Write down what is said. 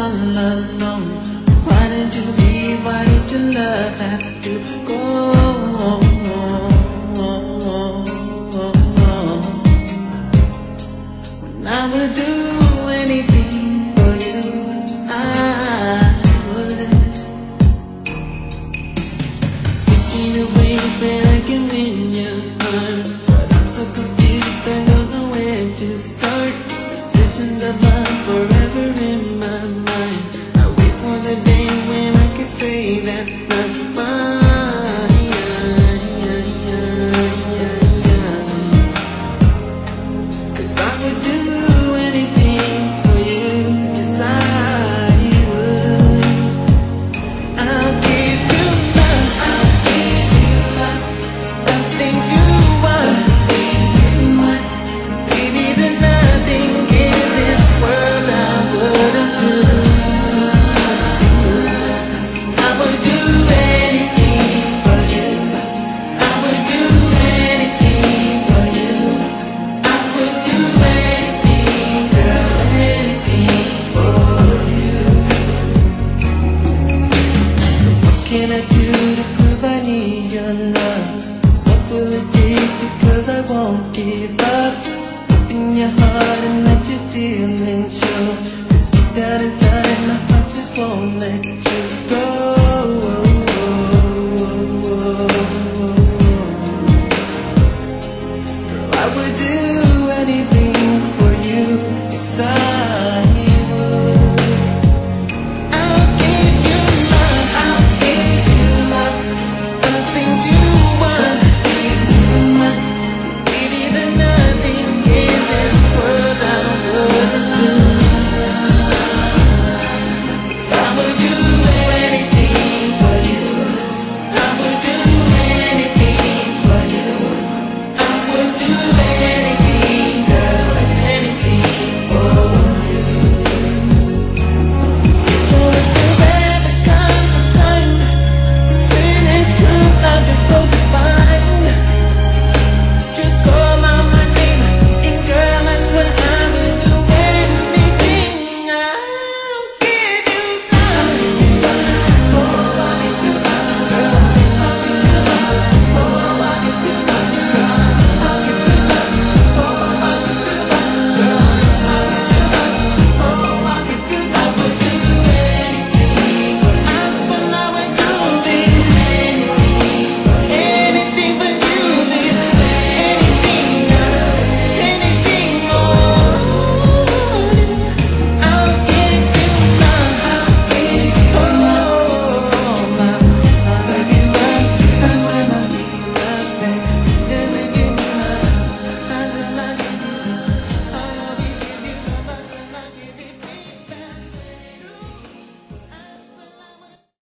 all alone. Why did you leave? Why did your love have to go? When I would do anything for you, I would. Thinking of ways that I can win your heart, but I'm so confused, I don't know where to start. Visions of love forever in my mind. I wait for the day when I can say that love's mine. 'Cause I would do anything for you. Yes, I would. I'll give you love. I'll give you love. The things you want, things you want. Baby, there's nothing in this world I wouldn't do. I would do anything for you. I would do anything for you. I would do anything, girl, anything for you. What can I do to prove I need your love? What will it take? Because I won't give up. Open your heart and let your feelings show. 'Cause deep down inside